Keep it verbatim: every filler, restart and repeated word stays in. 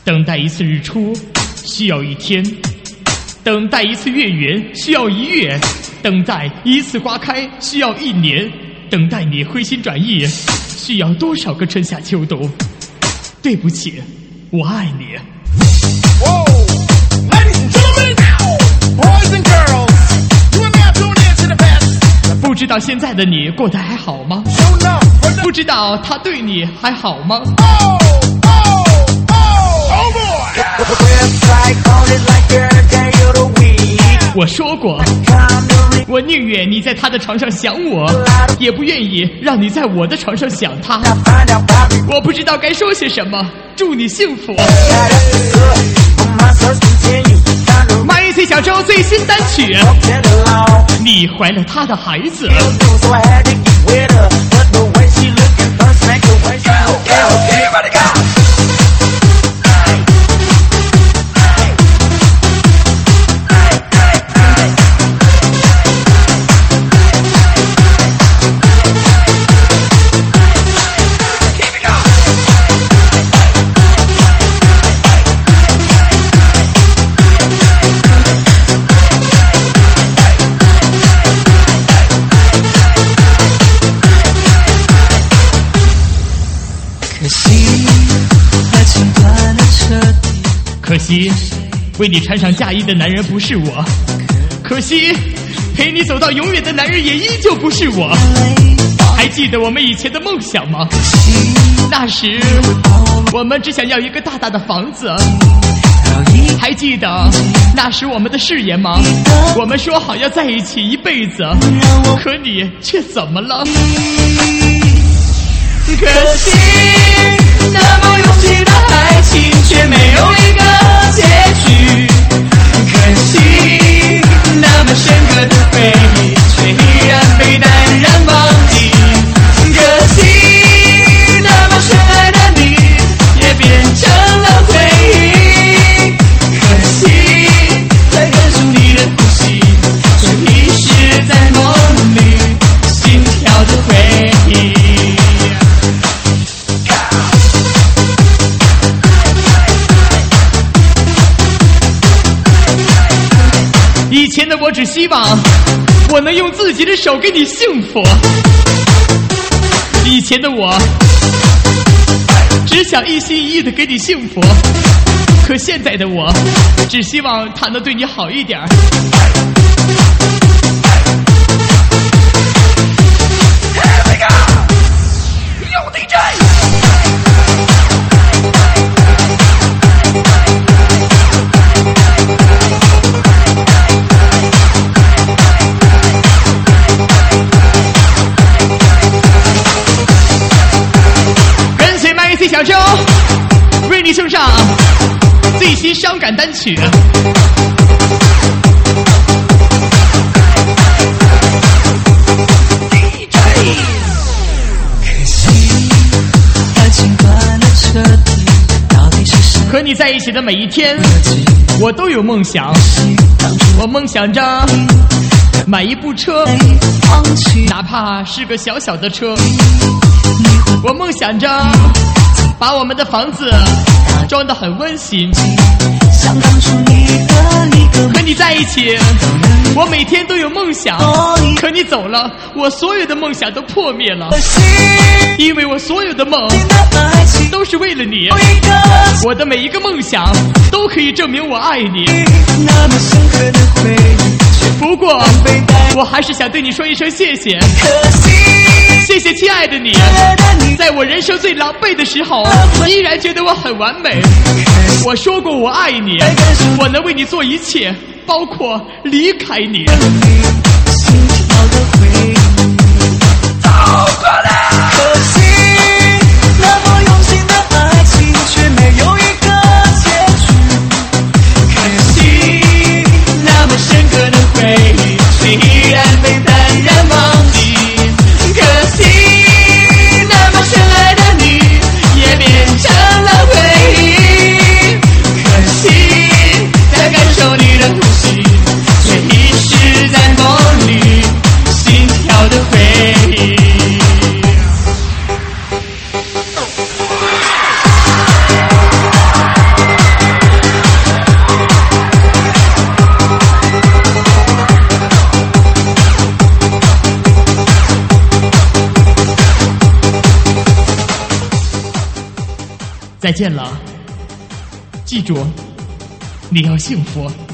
等待一次日出需要一天，等待一次月圆需要一月，等待一次花开需要一年，等待你回心转意需要多少个春夏秋冬？对不起，我爱你。不知道现在的你过得还好吗？不知道他对你还好吗？我说过，我宁愿你在他的床上想我，也不愿意让你在我的床上想他。我不知道该说些什么，祝你幸福。My C 小周最新单曲，你怀了他的孩子。可惜，为你穿上嫁衣的男人不是我。可惜，陪你走到永远的男人也依旧不是我。还记得我们以前的梦想吗？那时，我们只想要一个大大的房子。还记得那时我们的誓言吗？我们说好要在一起一辈子，可你却怎么了？可惜，那么用心的爱情却没有一个结局。可惜，那么深刻的回忆却依然被淡然忘记。可惜，那么深爱的你也变成了回忆。可惜，在感受你的呼吸，却迷失在梦里心跳的回忆。以前的我只希望我能用自己的手给你幸福，以前的我只想一心一意的给你幸福，可现在的我只希望他能对你好一点。有地震！小周为你送上最新伤感单曲。和你在一起的每一天，我都有梦想。我梦想着买一部车，哪怕是个小小的车。我梦想着把我们的房子装得很温馨。和你在一起，我每天都有梦想。可你走了，我所有的梦想都破灭了。因为我所有的梦都是为了你，我的每一个梦想都可以证明我爱你。不过我还是想对你说一声谢谢，谢谢亲爱的你，在我人生最狼狈的时候依然觉得我很完美。我说过我爱你，我能为你做一切，包括离开你。走过来，可惜那么用心的爱情却没有一个结局。可惜那么深刻的回忆却依然被淡然忘记。可惜那么深爱的你也变成了回忆。可惜在感受你的呼吸，却遗失在梦里心跳的回忆。 再见了，记住，你要幸福。